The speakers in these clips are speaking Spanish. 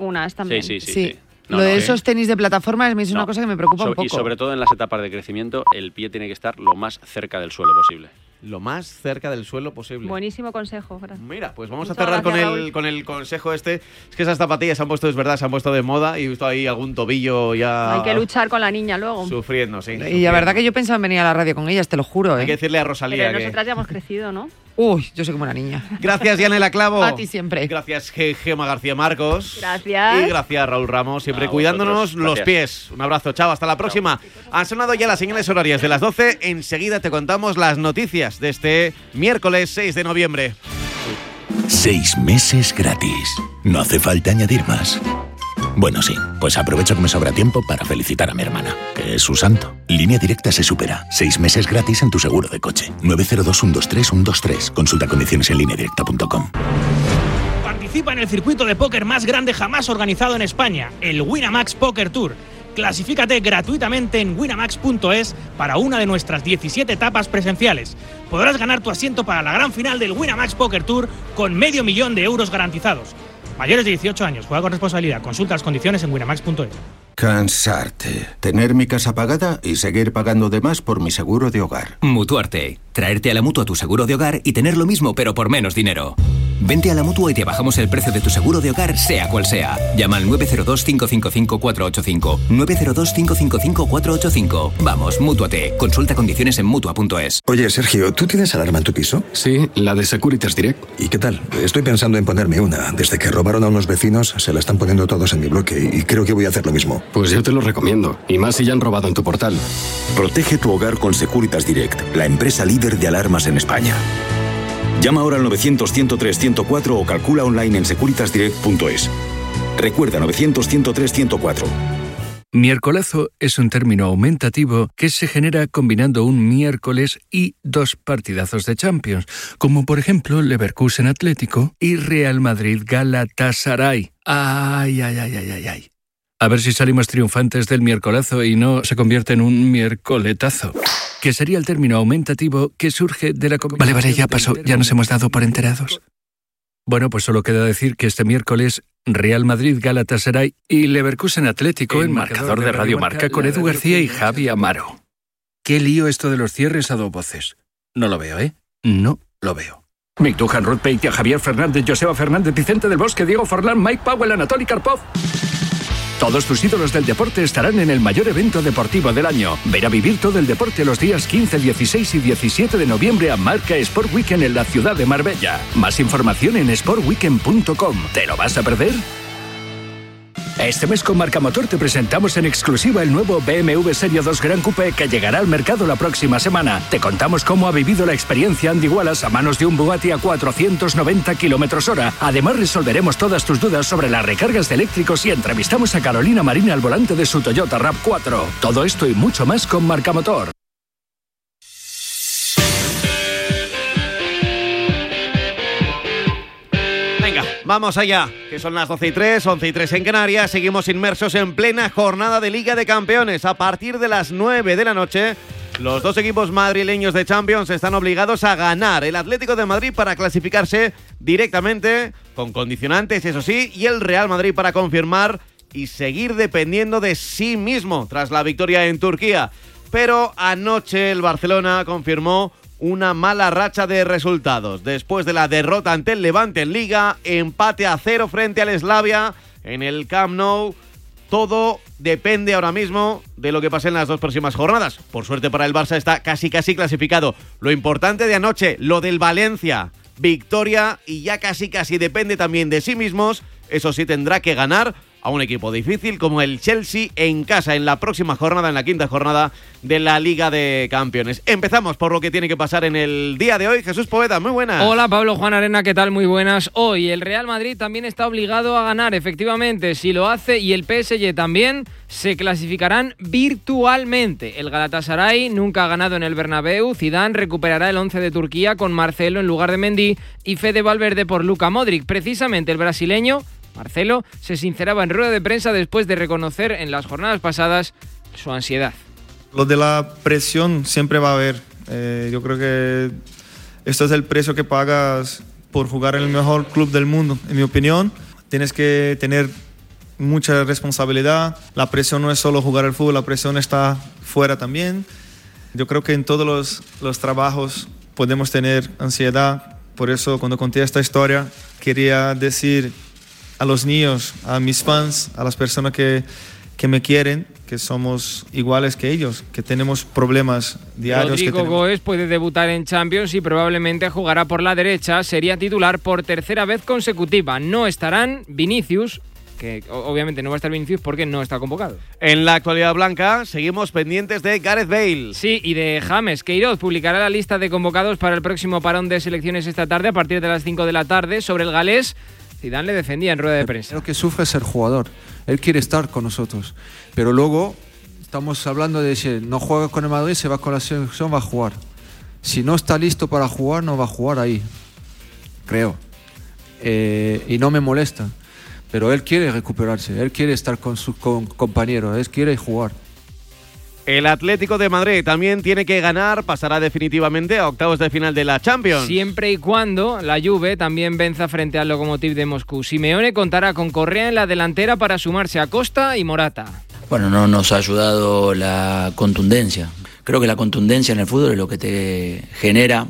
algunas también. Sí. Lo de esos tenis de plataforma es una cosa que me preocupa un poco. Y sobre todo en las etapas de crecimiento, el pie tiene que estar lo más cerca del suelo posible. Lo más cerca del suelo posible. Buenísimo consejo, gracias. Mira, pues vamos Muchas a cerrar gracias, con el consejo este. Es que esas zapatillas se han puesto de moda y he visto ahí algún tobillo ya... Hay que luchar con la niña luego. Sufriendo, sí. Y la verdad que yo pensaba en venir a la radio con ellas, te lo juro. Hay que decirle a Rosalía Pero nosotras ya hemos crecido, ¿no? Uy, yo soy como una niña. Gracias, Yanela Clavo. A ti siempre. Gracias, Gemma García Marcos. Gracias. Y gracias, Raúl Ramos, siempre cuidándonos los pies. Un abrazo, chao, hasta la próxima. Han sonado ya las señales horarias de las 12. Enseguida te contamos las noticias de este miércoles 6 de noviembre. 6 meses gratis. No hace falta añadir más. Bueno, sí, pues aprovecho que me sobra tiempo para felicitar a mi hermana, que es su santo. Línea Directa se supera. 6 meses gratis en tu seguro de coche. 902-123-123. Consulta condiciones en lineadirecta.com. Participa en el circuito de póker más grande jamás organizado en España, el Winamax Poker Tour. Clasifícate gratuitamente en winamax.es para una de nuestras 17 etapas presenciales. Podrás ganar tu asiento para la gran final del Winamax Poker Tour con $500,000 euros garantizados. Mayores de 18 años, juega con responsabilidad. Consulta las condiciones en winamax.es. Cansarte, tener mi casa pagada y seguir pagando de más por mi seguro de hogar. Mutuarte, traerte a la Mutua tu seguro de hogar y tener lo mismo pero por menos dinero. Vente a la Mutua y te bajamos el precio de tu seguro de hogar, sea cual sea. Llama al 902-555-485. 902-555-485. Vamos, Mútuate. Consulta condiciones en Mutua.es. Oye, Sergio, ¿tú tienes alarma en tu piso? Sí, la de Securitas Direct. ¿Y qué tal? Estoy pensando en ponerme una. Desde que robaron a unos vecinos, se la están poniendo todos en mi bloque y creo que voy a hacer lo mismo. Pues yo te lo recomiendo, y más si ya han robado en tu portal. Protege tu hogar con Securitas Direct, la empresa líder de alarmas en España. Llama ahora al 900-103-104 o calcula online en securitasdirect.es. Recuerda, 900-103-104. Miércolazo es un término aumentativo que se genera combinando un miércoles y 2 partidazos de Champions, como por ejemplo Leverkusen Atlético y Real Madrid Galatasaray. ¡Ay! A ver si salimos triunfantes del miércolazo y no se convierte en un miércoletazo, que sería el término aumentativo que surge de la... Vale, ya pasó, ya nos hemos dado por enterados. Bueno, pues solo queda decir que este miércoles Real Madrid Galatasaray y Leverkusen Atlético en marcador de Radio Marca con Edu García y Javi Amaro. Qué lío esto de los cierres a 2 voces. No lo veo, ¿eh? No lo veo. McDuhan, Ruth Peitia, Javier Fernández, Joseba Fernández, Vicente del Bosque, Diego Forlán, Mike Powell, Anatoly Karpov. Todos tus ídolos del deporte estarán en el mayor evento deportivo del año. Ven a vivir todo el deporte los días 15, 16 y 17 de noviembre a Marca Sport Weekend en la ciudad de Marbella. Más información en sportweekend.com. ¿Te lo vas a perder? Este mes con Marca Motor te presentamos en exclusiva el nuevo BMW Serie 2 Gran Coupe que llegará al mercado la próxima semana. Te contamos cómo ha vivido la experiencia Andy Wallace a manos de un Bugatti a 490 km/h. Además resolveremos todas tus dudas sobre las recargas de eléctricos y entrevistamos a Carolina Marina al volante de su Toyota RAV4. Todo esto y mucho más con Marca Motor. Vamos allá, que son las 12:03, 11:03 en Canarias. Seguimos inmersos en plena jornada de Liga de Campeones. A partir de las 9 de la noche, los 2 equipos madrileños de Champions están obligados a ganar. El Atlético de Madrid para clasificarse directamente, con condicionantes, eso sí, y el Real Madrid para confirmar y seguir dependiendo de sí mismo tras la victoria en Turquía. Pero anoche el Barcelona confirmó una mala racha de resultados. Después de la derrota ante el Levante en Liga, empate a 0 frente al Slavia en el Camp Nou. Todo depende ahora mismo de lo que pase en las 2 próximas jornadas. Por suerte para el Barça está casi clasificado. Lo importante de anoche, lo del Valencia. Victoria y ya casi depende también de sí mismos. Eso sí, tendrá que ganar a un equipo difícil como el Chelsea en casa en la próxima jornada, en la 5ª jornada de la Liga de Campeones. Empezamos por lo que tiene que pasar en el día de hoy. Jesús Poveda, muy buenas. Hola Pablo, Juan Arena, ¿qué tal? Muy buenas. Hoy el Real Madrid también está obligado a ganar, efectivamente. Si lo hace y el PSG también, se clasificarán virtualmente. El Galatasaray nunca ha ganado en el Bernabéu. Zidane recuperará el 11 de Turquía con Marcelo en lugar de Mendy y Fede Valverde por Luka Modric. Precisamente el brasileño Marcelo se sinceraba en rueda de prensa después de reconocer en las jornadas pasadas su ansiedad. Lo de la presión siempre va a haber. Yo creo que esto es el precio que pagas por jugar en el mejor club del mundo. En mi opinión, tienes que tener mucha responsabilidad. La presión no es solo jugar al fútbol, la presión está fuera también. Yo creo que en todos los trabajos podemos tener ansiedad. Por eso cuando conté esta historia quería decir a los niños, a mis fans, a las personas que me quieren, que somos iguales que ellos, que tenemos problemas diarios. Rodrigo Goes puede debutar en Champions y probablemente jugará por la derecha. Sería titular por tercera vez consecutiva. No estarán Vinicius, que obviamente no va a estar Vinicius porque no está convocado. En la actualidad blanca seguimos pendientes de Gareth Bale. Sí, y de James. Queiroz publicará la lista de convocados para el próximo parón de selecciones esta tarde a partir de las 5 de la tarde. Sobre el galés, Zidane le defendía en rueda de prensa. Lo que sufre es el jugador. Él quiere estar con nosotros. Pero luego estamos hablando de si no juega con el Madrid, se va con la selección, va a jugar. Si no está listo para jugar, no va a jugar ahí. Creo. Y no me molesta. Pero él quiere recuperarse, él quiere estar con sus compañeros, él quiere jugar. El Atlético de Madrid también tiene que ganar, pasará definitivamente a octavos de final de la Champions. Siempre y cuando la Juve también venza frente al Lokomotiv de Moscú. Simeone contará con Correa en la delantera para sumarse a Costa y Morata. Bueno, no nos ha ayudado la contundencia. Creo que la contundencia en el fútbol es lo que te genera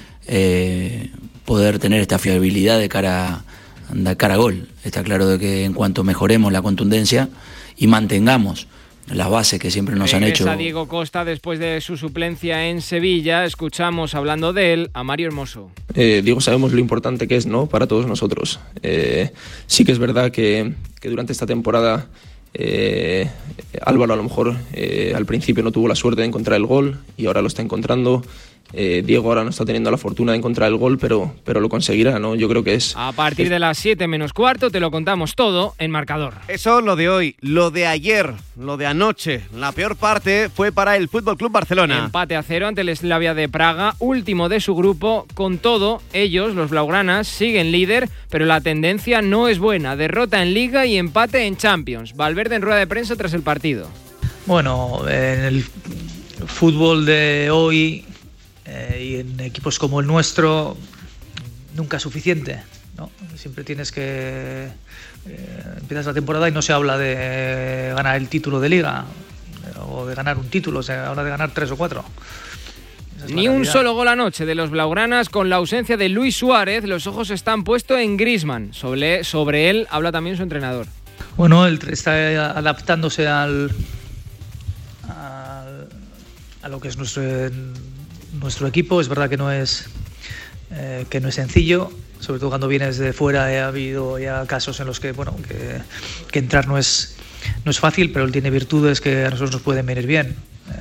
poder tener esta fiabilidad de cara a gol. Está claro de que en cuanto mejoremos la contundencia y mantengamos las bases que siempre nos han hecho. Regresa Diego Costa después de su suplencia en Sevilla. Escuchamos, hablando de él, a Mario Hermoso. Diego, sabemos lo importante que es, ¿no?, para todos nosotros. Sí que es verdad que durante esta temporada Álvaro a lo mejor al principio no tuvo la suerte de encontrar el gol y ahora lo está encontrando. Diego ahora no está teniendo la fortuna de encontrar el gol, pero lo conseguirá, ¿no? Yo creo que es... A partir de las 7 menos cuarto te lo contamos todo en Marcador. Eso lo de hoy, lo de ayer, lo de anoche. La peor parte fue para el FC Barcelona. Empate a 0 ante el Slavia de Praga, último de su grupo. Con todo, ellos, los blaugranas, siguen líder, pero la tendencia no es buena. Derrota en Liga y empate en Champions. Valverde en rueda de prensa tras el partido. Bueno, en el fútbol de hoy... y en equipos como el nuestro nunca es suficiente, ¿no? Siempre tienes que empiezas la temporada y no se habla de ganar el título de Liga o de ganar un título, se habla de ganar 3 o 4. Ni un solo gol anoche de los blaugranas. Con la ausencia de Luis Suárez, los ojos están puestos en Griezmann. Sobre él habla también su entrenador. Bueno, él está adaptándose a lo que es nuestro equipo. Es verdad que no es sencillo, sobre todo cuando vienes de fuera. Ha habido ya casos en los que que entrar no es fácil, pero él tiene virtudes que a nosotros nos pueden venir bien.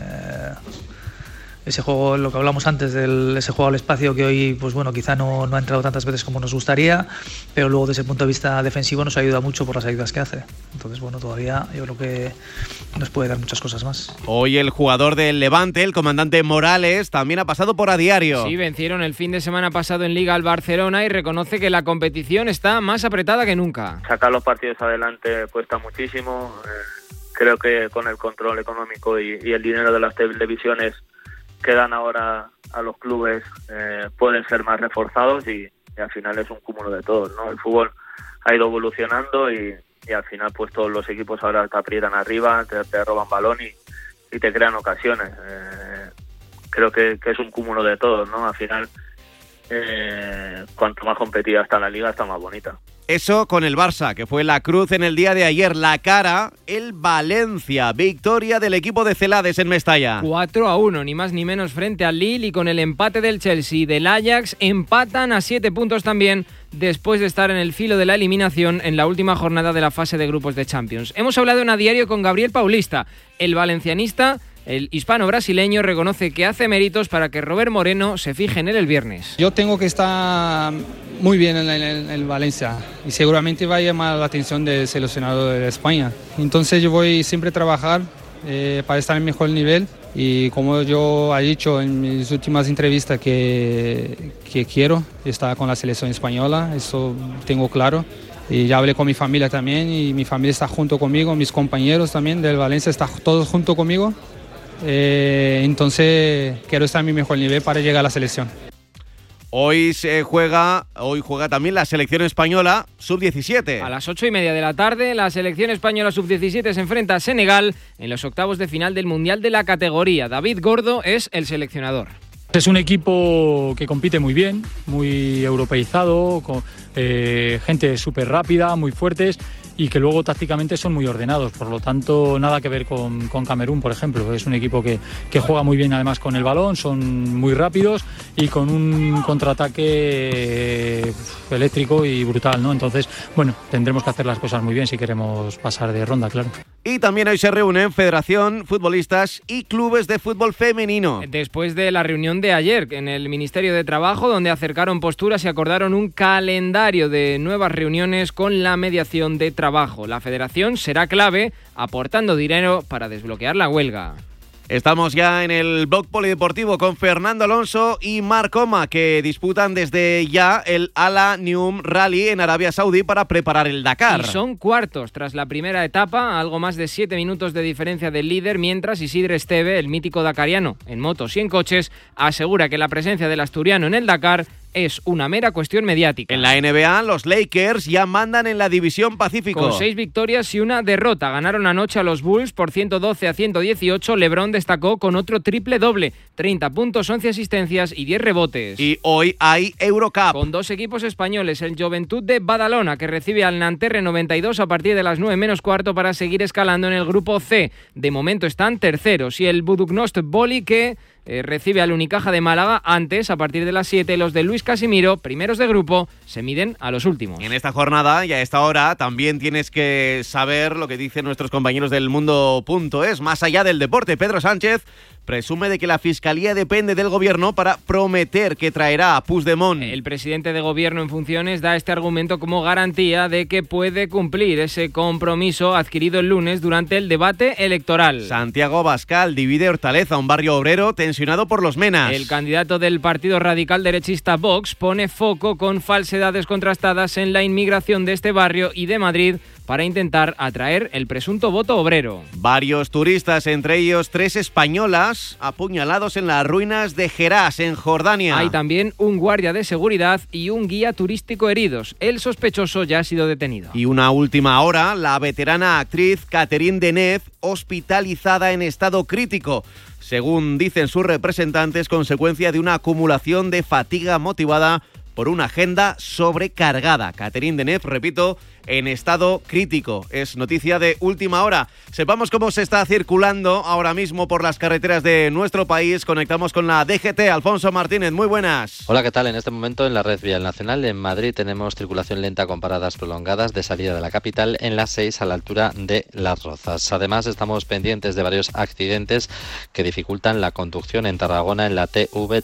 Ese juego, lo que hablamos antes ese juego al espacio, que hoy quizá no ha entrado tantas veces como nos gustaría, pero luego desde el punto de vista defensivo nos ayuda mucho por las ayudas que hace. Entonces todavía yo creo que nos puede dar muchas cosas más. Hoy el jugador del Levante, el comandante Morales, también ha pasado por A Diario. Sí, vencieron el fin de semana pasado en Liga al Barcelona y reconoce que la competición está más apretada que nunca. Sacar los partidos adelante cuesta muchísimo. Creo que con el control económico y el dinero de las televisiones que dan ahora a los clubes pueden ser más reforzados y al final es un cúmulo de todo, ¿no? El fútbol ha ido evolucionando y al final todos los equipos ahora te aprietan arriba, te roban balón y te crean ocasiones. Creo que es un cúmulo de todo, ¿no? Al final cuanto más competida está la liga, está más bonita. Eso con el Barça, que fue la cruz en el día de ayer. La cara, el Valencia. Victoria del equipo de Celades en Mestalla. 4-1, ni más ni menos frente al Lille, y con el empate del Chelsea y del Ajax empatan a 7 puntos también, después de estar en el filo de la eliminación en la última jornada de la fase de grupos de Champions. Hemos hablado en A Diario con Gabriel Paulista. El valencianista, el hispano-brasileño, reconoce que hace méritos para que Robert Moreno se fije en él el viernes. Yo tengo que estar muy bien en el Valencia y seguramente va a llamar la atención del seleccionador de España. Entonces yo voy siempre a trabajar para estar en mejor nivel, y como yo he dicho en mis últimas entrevistas que quiero estar con la selección española, eso tengo claro. Y ya hablé con mi familia también, y mi familia está junto conmigo, mis compañeros también del Valencia están todos junto conmigo. Entonces quiero estar en mi mejor nivel para llegar a la selección. Hoy juega también la selección española sub-17. A las 8:30 de la tarde, la selección española sub-17 se enfrenta a Senegal en los octavos de final del Mundial de la categoría. David Gordo es el seleccionador. Es un equipo que compite muy bien, muy europeizado, con gente súper rápida, muy fuertes y que luego tácticamente son muy ordenados. Por lo tanto, nada que ver con Camerún, por ejemplo. Es un equipo que juega muy bien además con el balón, son muy rápidos y con un contraataque eléctrico y brutal, ¿no? Entonces, bueno, tendremos que hacer las cosas muy bien si queremos pasar de ronda, claro. Y también hoy se reúnen Federación, futbolistas y clubes de fútbol femenino. Después de la reunión de ayer en el Ministerio de Trabajo, donde acercaron posturas y acordaron un calendario de nuevas reuniones con la mediación de trabajo. La Federación será clave, aportando dinero para desbloquear la huelga. Estamos ya en el blog polideportivo con Fernando Alonso y Marc Oma, que disputan desde ya el Al Neom Rally en Arabia Saudí para preparar el Dakar. Y son cuartos tras la primera etapa, algo más de 7 minutos de diferencia del líder, mientras Isidre Esteve, el mítico dakariano en motos y en coches, asegura que la presencia del asturiano en el Dakar es una mera cuestión mediática. En la NBA, los Lakers ya mandan en la división Pacífico. Con 6 victorias y una derrota. Ganaron anoche a los Bulls por 112-118. LeBron destacó con otro triple doble. 30 puntos, 11 asistencias y 10 rebotes. Y hoy hay Eurocup. Con 2 equipos españoles. El Joventut de Badalona, que recibe al Nanterre 92 a partir de las 9 menos cuarto para seguir escalando en el grupo C. De momento están terceros. Y el Buduknost Boli, que recibe al Unicaja de Málaga antes, a partir de las 7. Los de Luis Casimiro, primeros de grupo, se miden a los últimos. En esta jornada y a esta hora también tienes que saber lo que dicen nuestros compañeros del Mundo.es. Más allá del deporte, Pedro Sánchez presume de que la Fiscalía depende del Gobierno para prometer que traerá a Puigdemont. El presidente de Gobierno en funciones da este argumento como garantía de que puede cumplir ese compromiso adquirido el lunes durante el debate electoral. Santiago Abascal divide Hortaleza, un barrio obrero tensionado por los menas. El candidato del partido radical derechista Vox pone foco con falsedades contrastadas en la inmigración de este barrio y de Madrid para intentar atraer el presunto voto obrero. Varios turistas, entre ellos 3 españolas, apuñalados en las ruinas de Gerás, en Jordania. Hay también un guardia de seguridad y un guía turístico heridos. El sospechoso ya ha sido detenido. Y una última hora, la veterana actriz Catherine Deneuve, hospitalizada en estado crítico. Según dicen sus representantes, consecuencia de una acumulación de fatiga motivada por una agenda sobrecargada. Catherine Deneuve, repito, en estado crítico. Es noticia de última hora. Sepamos cómo se está circulando ahora mismo por las carreteras de nuestro país. Conectamos con la DGT. Alfonso Martínez, muy buenas. Hola, ¿qué tal? En este momento en la red vial nacional en Madrid tenemos circulación lenta con paradas prolongadas de salida de la capital en la 6 a la altura de Las Rozas. Además, estamos pendientes de varios accidentes que dificultan la conducción en Tarragona en la TV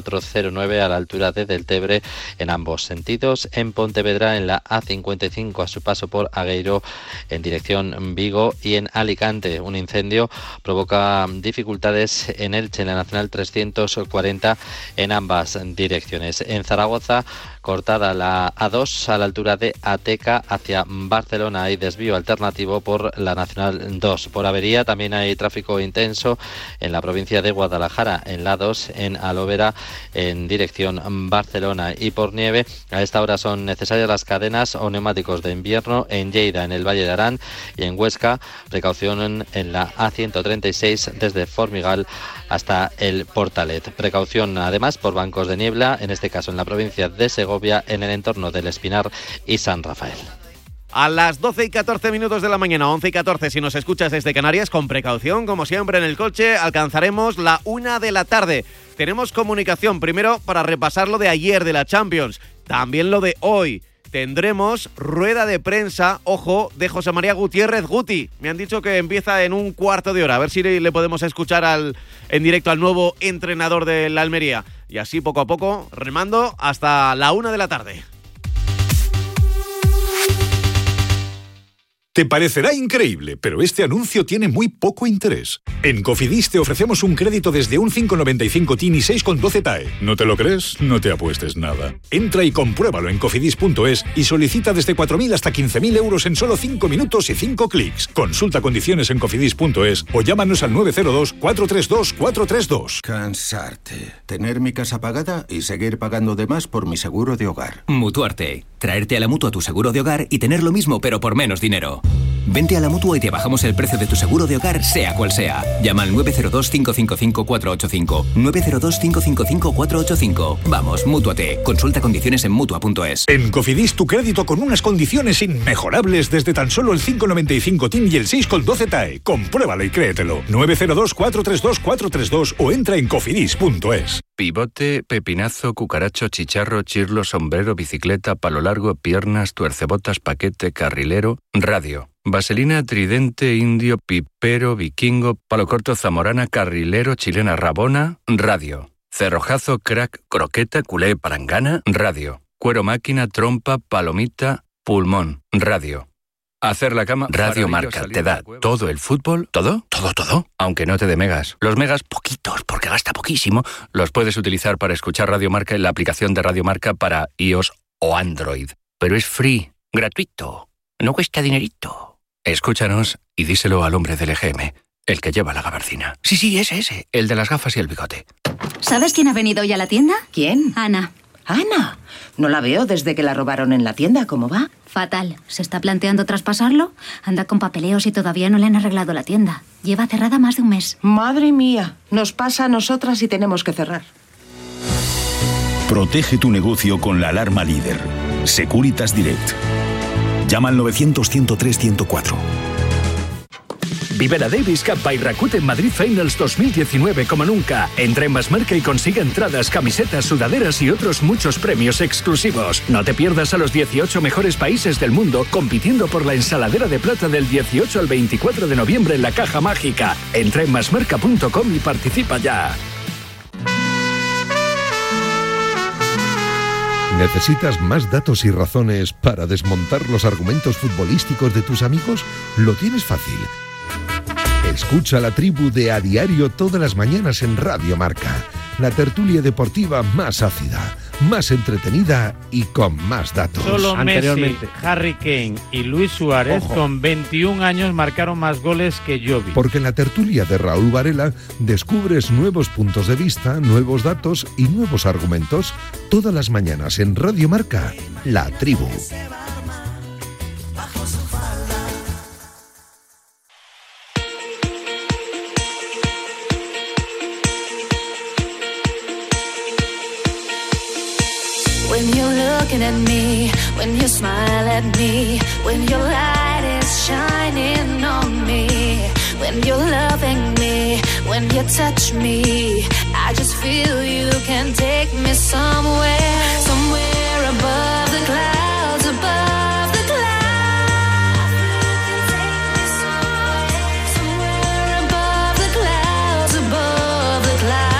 3409 a la altura de Deltebre en ambos sentidos. En Pontevedra en la A55 a su paso por Agueiro en dirección Vigo, y en Alicante un incendio provoca dificultades en Elche en la Nacional 340 en ambas direcciones. En Zaragoza, cortada la A2 a la altura de Ateca hacia Barcelona, hay desvío alternativo por la Nacional 2. Por avería también hay tráfico intenso en la provincia de Guadalajara en la 2 en Alóvera en dirección Barcelona, y por nieve a esta hora son necesarias las cadenas o neumáticos de invierno en Lleida, en el Valle de Arán, y en Huesca precaución en la A136 desde Formigal hasta el Portalet. Precaución además por bancos de niebla, en este caso en la provincia de Segovia, en el entorno del Espinar y San Rafael. A las 12:14 de la mañana, 11:14 si nos escuchas desde Canarias, con precaución, como siempre en el coche, alcanzaremos la 1 de la tarde. Tenemos comunicación primero para repasar lo de ayer de la Champions, también lo de hoy. Tendremos rueda de prensa, ojo, de José María Gutiérrez Guti. Me han dicho que empieza en un cuarto de hora. A ver si le podemos escuchar en directo al nuevo entrenador de la Almería. Y así poco a poco, remando hasta la 1 de la tarde. Te parecerá increíble, pero este anuncio tiene muy poco interés. En Cofidis te ofrecemos un crédito desde un 5,95 TIN y 6,12 TAE. ¿No te lo crees? No te apuestes nada. Entra y compruébalo en cofidis.es y solicita desde 4.000 hasta 15.000 euros en solo 5 minutos y 5 clics. Consulta condiciones en cofidis.es o llámanos al 902 432 432. Cansarte. Tener mi casa pagada y seguir pagando de más por mi seguro de hogar. Mutuarte. Traerte a la Mutua tu seguro de hogar y tener lo mismo pero por menos dinero. Vente a la Mutua y te bajamos el precio de tu seguro de hogar, sea cual sea. Llama al 902-555-485. 902-555-485. Vamos, mútuate. Consulta condiciones en Mutua.es. En Cofidis tu crédito con unas condiciones inmejorables desde tan solo el 5,95 TIN y el 6,12 TAE. Compruébalo y créetelo. 902-432-432 o entra en cofidis.es. Pivote, pepinazo, cucaracho, chicharro, chirlo, sombrero, bicicleta, palo largo, piernas, tuercebotas, paquete, carrilero, radio. Vaselina, tridente, indio, pipero, vikingo, palo corto, zamorana, carrilero, chilena, rabona, radio. Cerrojazo, crack, croqueta, culé, palangana, radio. Cuero máquina, trompa, palomita, pulmón, radio. Hacer la cama, Radio Marca, te da todo el fútbol, todo, aunque no te dé megas. Los megas, poquitos, porque gasta poquísimo, los puedes utilizar para escuchar Radio Marca en la aplicación de Radio Marca para iOS o Android. Pero es free, gratuito, no cuesta dinerito. Escúchanos y díselo al hombre del EGM, el que lleva la gabardina. Sí, ese, el de las gafas y el bigote. ¿Sabes quién ha venido hoy a la tienda? ¿Quién? Ana. Ana. No la veo desde que la robaron en la tienda. ¿Cómo va? Fatal. ¿Se está planteando traspasarlo? Anda con papeleos y todavía no le han arreglado la tienda. Lleva cerrada más de un mes. Madre mía. Nos pasa a nosotras y tenemos que cerrar. Protege tu negocio con la alarma líder. Securitas Direct. Llama al 900-103-104. Vive la Davis Cup by Rakuten Madrid Finals 2019 como nunca. Entra en Masmarca y consigue entradas, camisetas, sudaderas y otros muchos premios exclusivos. No te pierdas a los 18 mejores países del mundo compitiendo por la ensaladera de plata del 18 al 24 de noviembre en la Caja Mágica. Entra en masmarca.com y participa ya. ¿Necesitas más datos y razones para desmontar los argumentos futbolísticos de tus amigos? Lo tienes fácil. Escucha La Tribu de A Diario todas las mañanas en Radio Marca. La tertulia deportiva más ácida, más entretenida y con más datos. Solo Messi, Harry Kane y Luis Suárez con 21 años marcaron más goles que Jovic. Porque en la tertulia de Raúl Varela descubres nuevos puntos de vista, nuevos datos y nuevos argumentos todas las mañanas en Radio Marca. La Tribu. When you're looking at me, when you smile at me, when your light is shining on me, when you're loving me, when you touch me, I just feel you can take me somewhere, somewhere above the clouds, above the clouds. Somewhere above the clouds, above the clouds.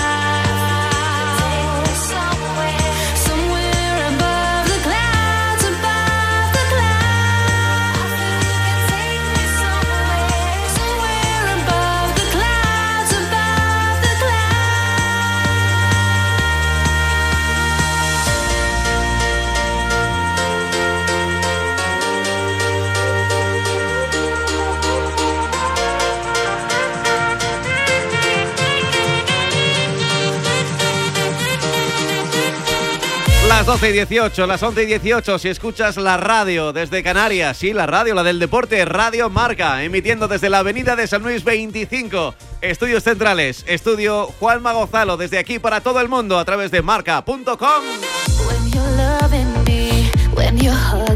Las 12 y 18, las 11 y 18, si escuchas la radio desde Canarias, sí, la radio, la del deporte, Radio Marca, emitiendo desde la avenida de San Luis 25, Estudios Centrales, estudio Juanma Gonzalo, desde aquí para todo el mundo a través de marca.com.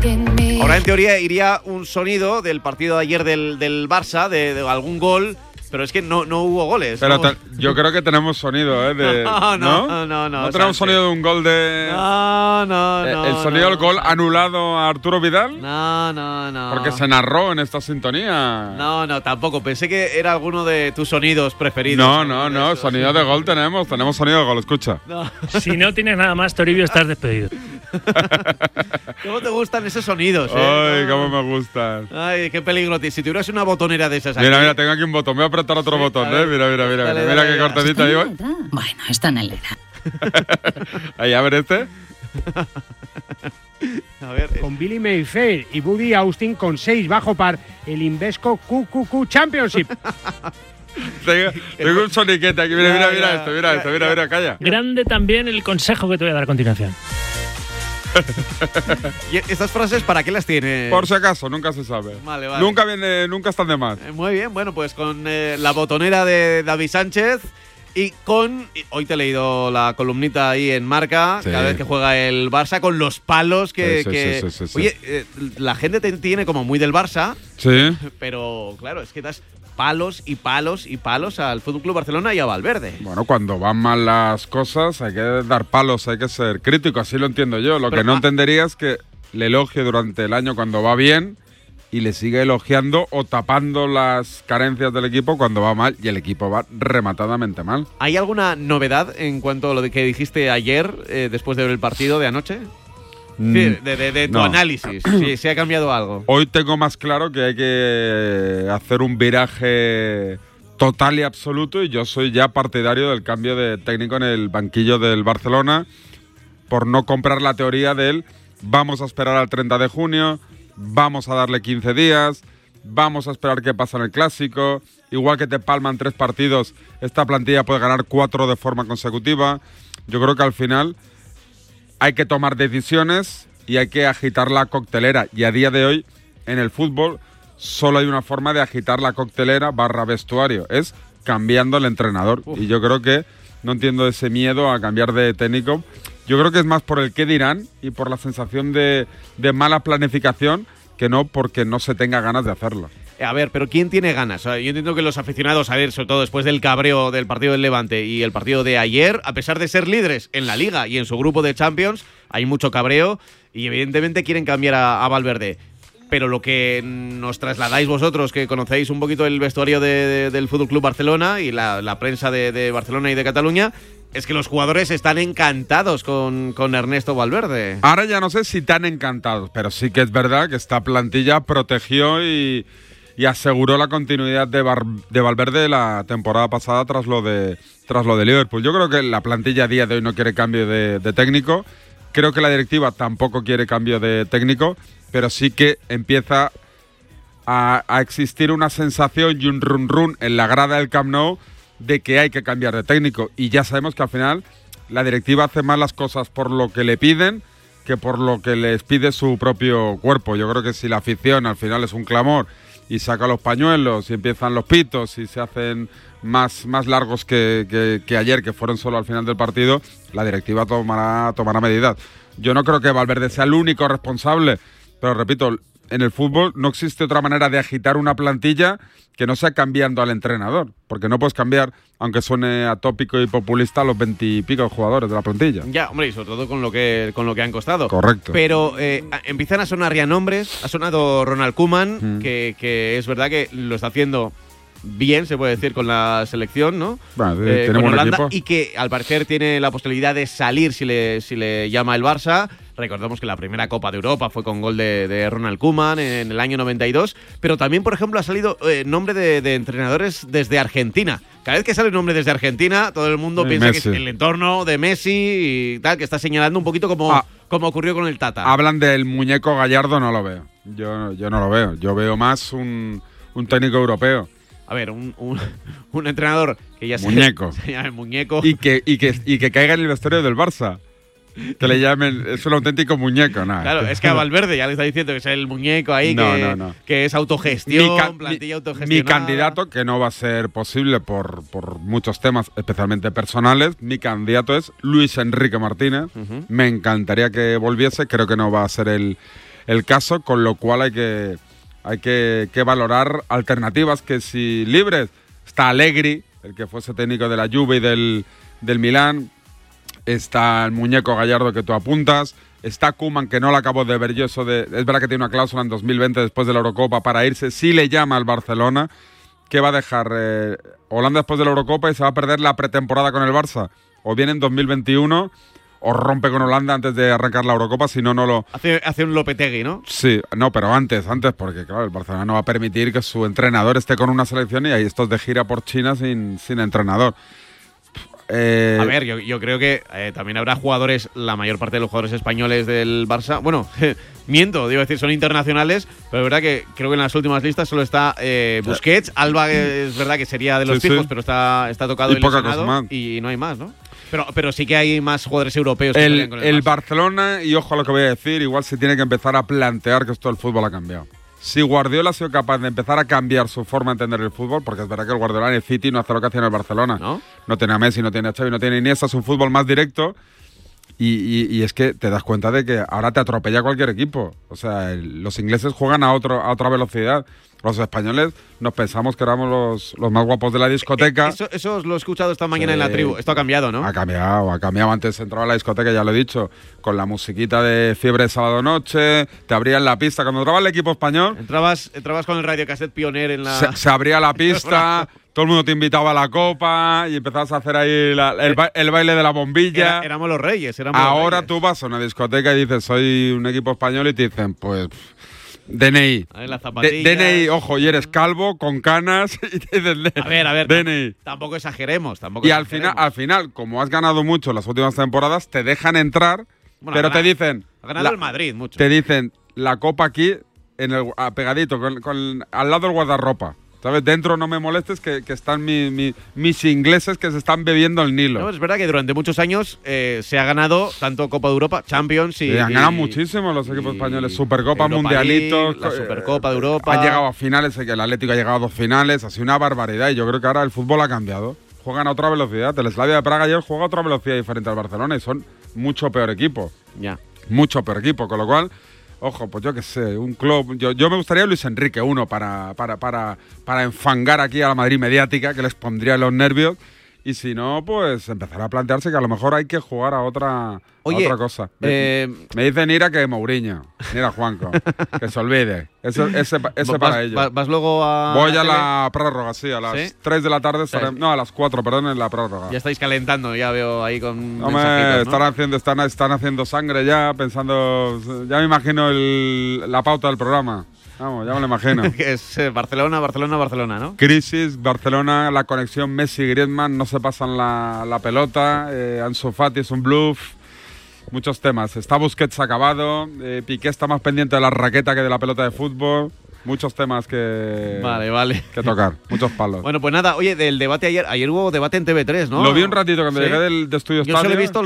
Ahora en teoría iría un sonido del partido de ayer del Barça, de algún gol pero es que no hubo goles. Pero ¿no? yo creo que tenemos sonido, ¿eh? No. ¿No tenemos sonido de un gol de...? No. ¿El sonido del gol anulado a Arturo Vidal? No. Porque se narró en esta sintonía. No, tampoco. Pensé que era alguno de tus sonidos preferidos. No. Sonido de gol tenemos sonido de gol, escucha. No. Si no tienes nada más, Toribio, estás despedido. ¿Cómo te gustan esos sonidos? Ay, cómo me gustan. Ay, qué peligro. Si tuvieras una botonera de esas aquí. Mira, tengo aquí un botón. Voy a apretar otro botón, ¿eh? Mira. Mira qué cortadita ahí. Bueno, están en la edad. Ahí, a ver este. A ver, con Billy Mayfair y Buddy Austin con 6 bajo par el Invesco QQQ Championship. Tengo un soniquete aquí. Mira esto, calla. Grande también el consejo que te voy a dar a continuación. ¿Y estas frases para qué las tiene? Por si acaso, nunca se sabe. Vale. Nunca están de más. Muy bien, bueno, pues con la botonera de David Sánchez y hoy te he leído la columnita ahí en Marca, sí. Cada vez que juega el Barça, con los palos que… Sí. Oye, la gente te tiene como muy del Barça, sí. Pero claro, es que das palos y palos y palos al FC Barcelona y a Valverde. Bueno, cuando van mal las cosas hay que dar palos, hay que ser crítico, así lo entiendo yo. Lo que no entendería es que le elogie durante el año cuando va bien y le sigue elogiando o tapando las carencias del equipo cuando va mal y el equipo va rematadamente mal. ¿Hay alguna novedad en cuanto a lo que dijiste ayer, después de ver el partido de anoche? Sí, de tu análisis, si se ha cambiado algo. Hoy tengo más claro que hay que hacer un viraje total y absoluto y yo soy ya partidario del cambio de técnico en el banquillo del Barcelona por no comprar la teoría del vamos a esperar al 30 de junio, vamos a darle 15 días, vamos a esperar qué pasa en el Clásico, igual que te palman 3 partidos, esta plantilla puede ganar 4 de forma consecutiva. Yo creo que al final hay que tomar decisiones y hay que agitar la coctelera. Y a día de hoy, en el fútbol, solo hay una forma de agitar la coctelera / vestuario. Es cambiando el entrenador. Y yo creo que no entiendo ese miedo a cambiar de técnico. Yo creo que es más por el qué dirán y por la sensación de mala planificación que no porque no se tenga ganas de hacerlo. A ver, pero ¿quién tiene ganas? Yo entiendo que los aficionados, a ver, sobre todo después del cabreo del partido del Levante y el partido de ayer, a pesar de ser líderes en la Liga y en su grupo de Champions, hay mucho cabreo y evidentemente quieren cambiar a Valverde. Pero lo que nos trasladáis vosotros, que conocéis un poquito el vestuario del FC Barcelona y la prensa de Barcelona y de Cataluña, es que los jugadores están encantados con Ernesto Valverde. Ahora ya no sé si tan encantados, pero sí que es verdad que esta plantilla protegió y aseguró la continuidad de Valverde la temporada pasada tras lo de Liverpool. Yo creo que la plantilla a día de hoy no quiere cambio de técnico. Creo que la directiva tampoco quiere cambio de técnico, pero sí que empieza a existir una sensación y un run en la grada del Camp Nou de que hay que cambiar de técnico. Y ya sabemos que al final la directiva hace más las cosas por lo que le piden que por lo que les pide su propio cuerpo. Yo creo que si la afición al final es un clamor y saca los pañuelos y empiezan los pitos y se hacen más largos que ayer, que fueron solo al final del partido, la directiva tomará medidas. Yo no creo que Valverde sea el único responsable, pero repito, en el fútbol no existe otra manera de agitar una plantilla que no sea cambiando al entrenador, porque no puedes cambiar, aunque suene atópico y populista, a los 20 y pico jugadores de la plantilla. Ya, hombre, y sobre todo con lo que han costado. Correcto. Pero empiezan a sonar ya nombres. Ha sonado Ronald Koeman, que es verdad que lo está haciendo bien, se puede decir, con la selección, ¿no? Bueno, con Holanda, equipo. Y que al parecer tiene la posibilidad de salir si le llama el Barça. Recordemos que la primera Copa de Europa fue con gol de Ronald Koeman en el año 92, pero también, por ejemplo, ha salido nombre de entrenadores desde Argentina. Cada vez que sale un nombre desde Argentina, todo el mundo piensa Messi. Que es el entorno de Messi y tal, que está señalando un poquito como ocurrió con el Tata. Hablan del muñeco Gallardo, no lo veo. Yo no lo veo. Yo veo más un técnico europeo. A ver, un entrenador que ya muñeco. se llama muñeco. Y que caiga en el vestuario del Barça. Que le llamen, es un auténtico muñeco, ¿no? Claro, es que a Valverde ya le está diciendo que es el muñeco ahí, que es autogestión, plantilla autogestionada. Mi candidato, que no va a ser posible por muchos temas, especialmente personales, mi candidato es Luis Enrique Martínez. Me encantaría que volviese, creo que no va a ser el caso, con lo cual hay que valorar alternativas que si libres Está Allegri, el que fuese técnico de la Juve y del Milán. Está el muñeco Gallardo que tú apuntas. Está Koeman, que no lo acabo de ver yo. Es verdad que tiene una cláusula en 2020 después de la Eurocopa para irse. Sí le llama al Barcelona, que va a dejar Holanda después de la Eurocopa y se va a perder la pretemporada con el Barça. O bien en 2021 o rompe con Holanda antes de arrancar la Eurocopa, si no, no lo... Hace un Lopetegui, ¿no? Sí, no, pero antes, porque claro, el Barcelona no va a permitir que su entrenador esté con una selección y ahí estos de gira por China sin entrenador. A ver, yo creo que también habrá jugadores, la mayor parte de los jugadores españoles del Barça, bueno, miento, digo decir, son internacionales, pero es verdad que creo que en las últimas listas solo está Busquets, Alba es verdad que sería de los fijos, pero está tocado y lesionado y no hay más, ¿no? Pero sí que hay más jugadores europeos que salen con el Barcelona, y ojo a lo que voy a decir, igual se tiene que empezar a plantear que esto del fútbol ha cambiado. Si Guardiola ha sido capaz de empezar a cambiar su forma de entender el fútbol, porque es verdad que el Guardiola en el City no hace lo que hacía en el Barcelona. No tiene a Messi, no tiene a Xavi, no tiene a Iniesta, es un fútbol más directo. Y es que te das cuenta de que ahora te atropella cualquier equipo. O sea, los ingleses juegan a otra velocidad. Los españoles nos pensamos que éramos los más guapos de la discoteca. Eso lo he escuchado esta mañana en la tribu. Esto ha cambiado, ¿no? Ha cambiado. Antes entraba a la discoteca, ya lo he dicho, con la musiquita de Fiebre de Sábado Noche, te abrían la pista. Cuando entraba el equipo español... Entrabas con el radiocassette Pioneer en la... Se abría la pista, todo el mundo te invitaba a la copa y empezabas a hacer ahí el baile de la bombilla. Éramos los reyes. Ahora tú vas a una discoteca y dices, soy un equipo español, y te dicen, pues... DNI. DNI, ojo, y eres calvo, con canas, y te dicen, a ver, DNI. Tampoco exageremos. Al final, como has ganado mucho en las últimas temporadas, te dejan entrar, pero te dicen... Ha ganado el Madrid mucho. Te dicen, la copa aquí, pegadito, al lado del guardarropa. ¿Sabes? Dentro no me molestes que están mis ingleses que se están bebiendo el Nilo. No, es verdad que durante muchos años se ha ganado tanto Copa de Europa, Champions y... han ganado muchísimo los equipos españoles. Supercopa, Europa Mundialitos... League, la Supercopa de Europa... Han llegado a finales, el Atlético ha llegado a 2 finales, ha sido una barbaridad. Y yo creo que ahora el fútbol ha cambiado. Juegan a otra velocidad. El Slavia de Praga ayer juega a otra velocidad diferente al Barcelona y son mucho peor equipo. Ya. Mucho peor equipo, con lo cual... Ojo, pues yo qué sé, un club... Yo me gustaría Luis Enrique, para enfangar aquí a la Madrid mediática, que les pondría los nervios. Y si no, pues empezar a plantearse que a lo mejor hay que jugar a otra cosa. Me dicen Ira que Mourinho, mira Juanco, que se olvide. Ese para ellos. ¿Vas luego a...? Voy a la prórroga, sí, a las 3 de la tarde estaré, no, a las 4, perdón, en la prórroga. Ya estáis calentando, ya veo ahí con están haciendo sangre ya, pensando... Ya me imagino la pauta del programa. Vamos, ya me lo imagino. Que es Barcelona, ¿no? Crisis, Barcelona, la conexión Messi-Griezmann, no se pasan la pelota, Ansu Fati es un bluff, muchos temas. Está Busquets acabado, Piqué está más pendiente de la raqueta que de la pelota de fútbol. Muchos temas que tocar, muchos palos. Bueno, pues nada, oye, del debate ayer hubo debate en TV3, ¿no? Lo vi un ratito cuando llegué de Estudio Estadio. Yo solo he visto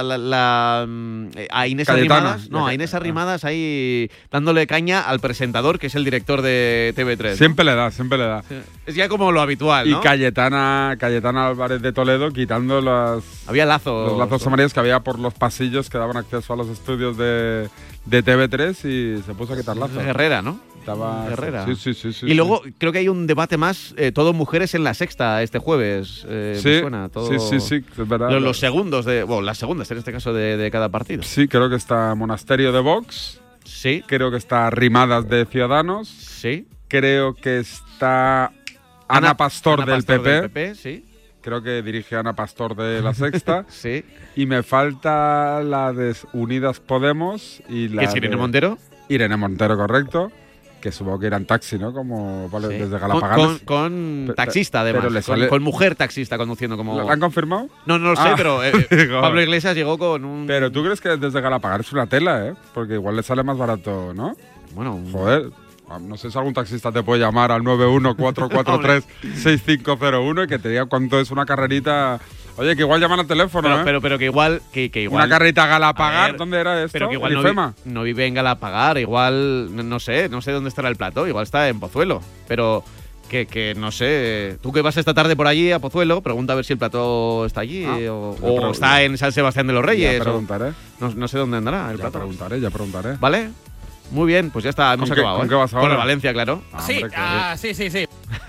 a Inés Arrimadas, a Inés Arrimadas ahí dándole caña al presentador, que es el director de TV3. Siempre le da. Sí. Es ya como lo habitual, ¿no? Y Cayetana Álvarez de Toledo quitando los lazos amarillos que había por los pasillos que daban acceso a los estudios de TV3 y se puso a quitar lazos. Herrera, ¿no? Herrera. Sí. Y luego creo que hay un debate más, todo mujeres en la Sexta este jueves. Sí, suena, todo sí, es verdad. Los segundos, las segundas en este caso de cada partido. Sí, creo que está Monasterio de Vox. Sí. Creo que está Rimadas de Ciudadanos. Sí. Creo que está Ana Pastor del PP. Sí. Creo que dirige Ana Pastor de La Sexta. Sí. Y me falta la de Unidas Podemos y la ¿Qué es Irene Montero? Irene Montero, correcto. Que supongo que eran taxi, ¿no? Como desde Galapaganes. Con taxista, además. Con mujer taxista conduciendo como... ¿Lo han confirmado? No lo sé, pero Pablo Iglesias llegó con un... Pero ¿tú crees que desde Galapaganes es una tela, eh? Porque igual le sale más barato, ¿no? Bueno... Joder, no sé si algún taxista te puede llamar al 914436501 y que te diga cuánto es una carrerita... Oye, que igual llaman al teléfono, pero que igual... Una carrerita a Galapagar, ¿dónde era esto? Pero que igual no vive en Galapagar, igual... No sé dónde estará el plató, igual está en Pozuelo. Pero que no sé... Tú que vas esta tarde por allí a Pozuelo, pregunta a ver si el plató está allí o está en San Sebastián de los Reyes. Ya preguntaré. No sé dónde andará el plató. Ya preguntaré. ¿Vale? Muy bien, pues ya está, hemos acabado. ¿Con qué vas ahora? Con el Valencia, claro. Sí.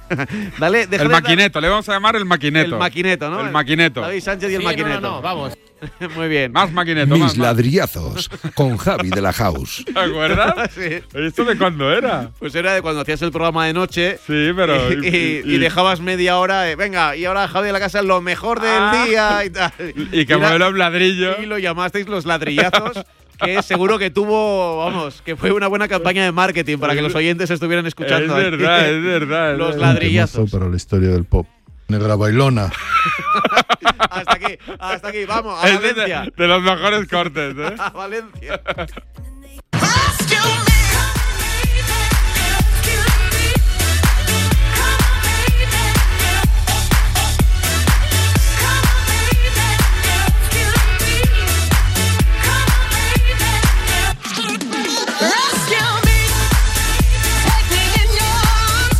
Dale, deja El de dar- maquineto, le vamos a llamar el maquineto. El maquineto, ¿no? El maquineto. David Sánchez y el Sí, maquineto. no, vamos. Muy bien. Más maquineto, Mis más. ladrillazos con Javi de la House. ¿Te acuerdas? Sí. ¿Esto de cuándo era? Pues era de cuando hacías el programa de noche. Sí, pero... Y dejabas media hora. Venga, y ahora Javi de la Casa lo mejor del día y tal. Y que mueve los ladrillos. Y lo llamasteis los ladrillazos. Que seguro que tuvo, vamos, que fue una buena campaña de marketing para que los oyentes estuvieran escuchando. Es verdad, es verdad. Los ladrillazos. Para la historia del pop. Negra bailona. Hasta aquí, vamos, a Es Valencia. de los mejores cortes, ¿eh? A Valencia.